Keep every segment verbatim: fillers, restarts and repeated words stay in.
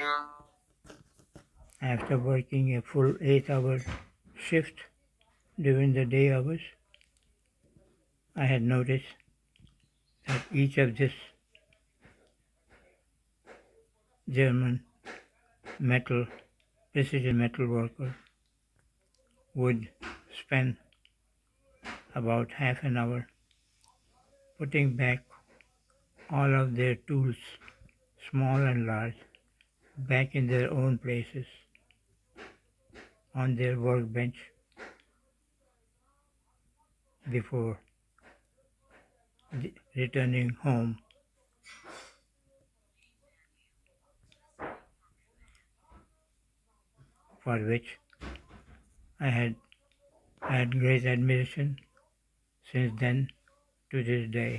After working a full eight-hour shift during the day hours, I had noticed that each of these German metal, precision metal worker would spend about half an hour putting back all of their tools, small and large, back in their own places on their workbench before returning home, for which I had had great admiration since then to this day.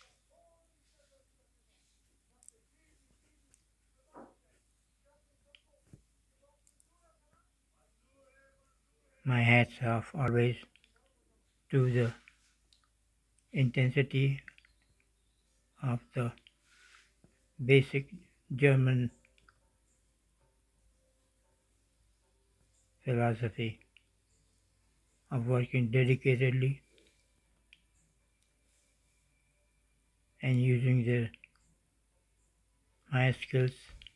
My hats off always to the intensity of the basic German philosophy of working dedicatedly and using their high skills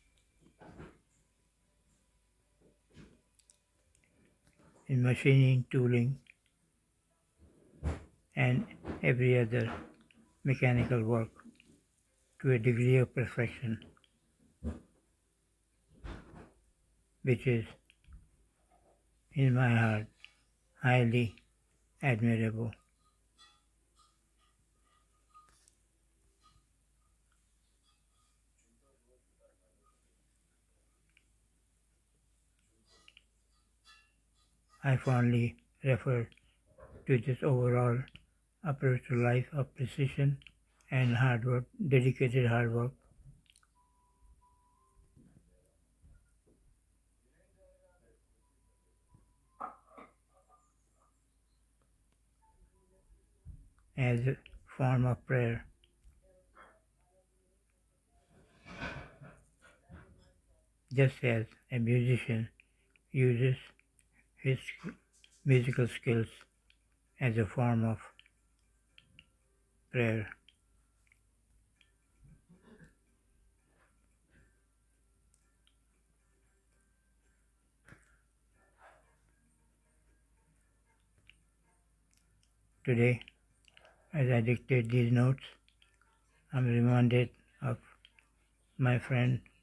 in machining, tooling, and every other mechanical work to a degree of perfection which is, in my heart, highly admirable. I fondly refer to this overall approach to life of precision and hard work, dedicated hard work, as a form of prayer. Just as a musician uses his musical skills as a form of prayer. Today, as I dictate these notes, I'm reminded of my friend